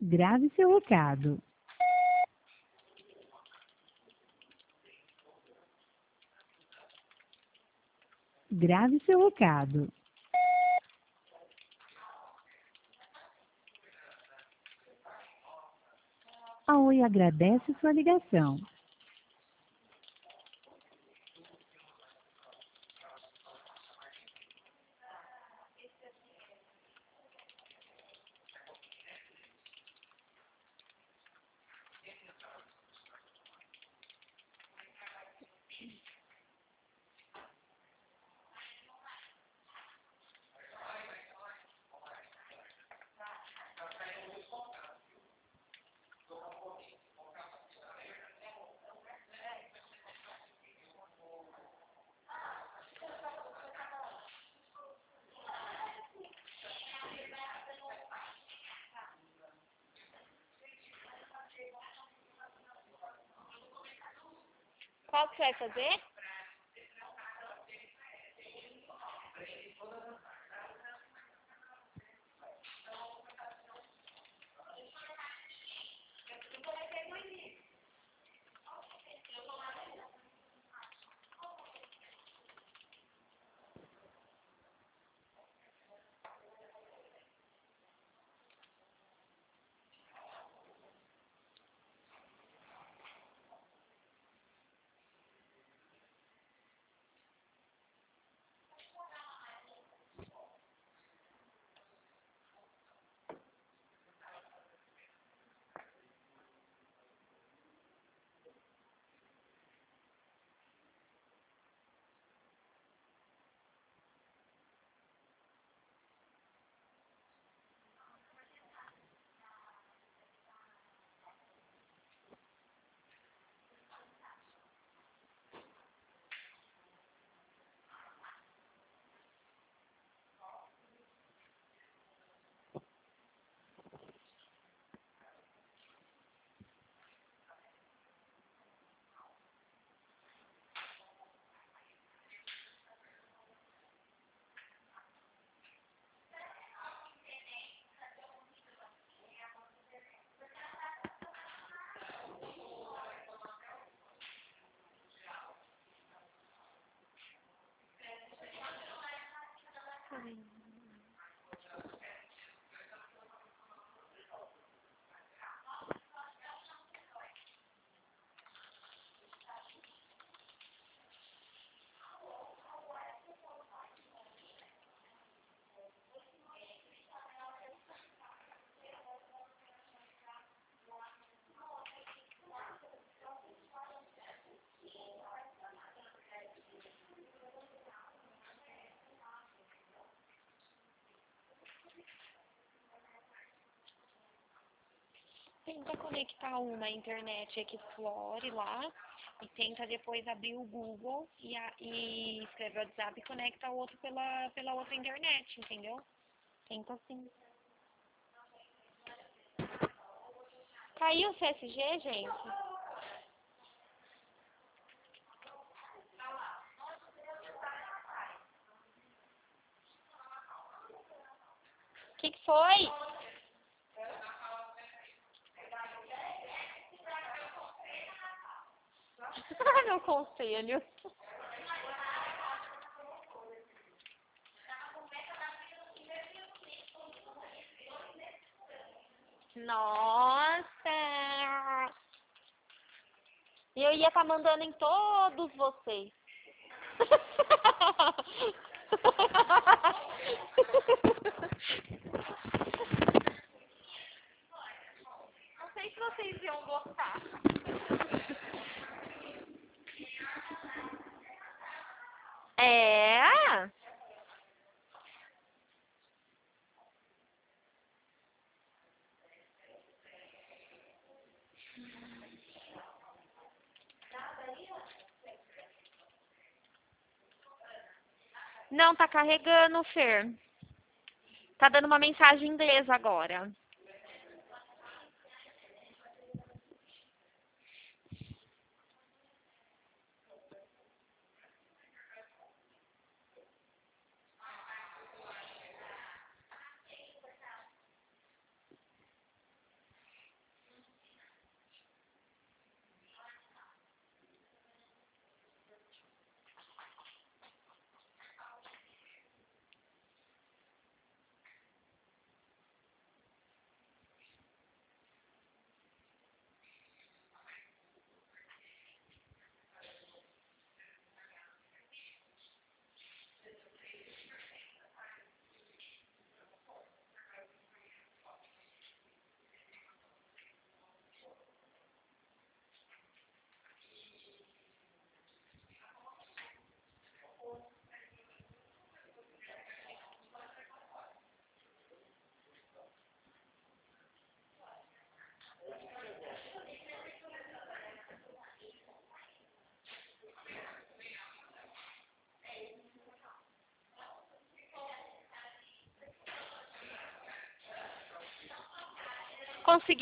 Grave seu recado. Grave seu recado. A Oi agradece sua ligação. Qual que você vai fazer? Tenta conectar um na internet Explore lá e tenta depois abrir o Google e escreve o WhatsApp e conecta o outro pela outra internet, entendeu? Tenta assim. Caiu o CSG, gente? O que foi? Meu conselho. Nossa! Eu ia estar mandando em todos vocês. Não sei se vocês iam gostar. É? Não, tá carregando, Fer. Tá dando uma mensagem em inglês agora.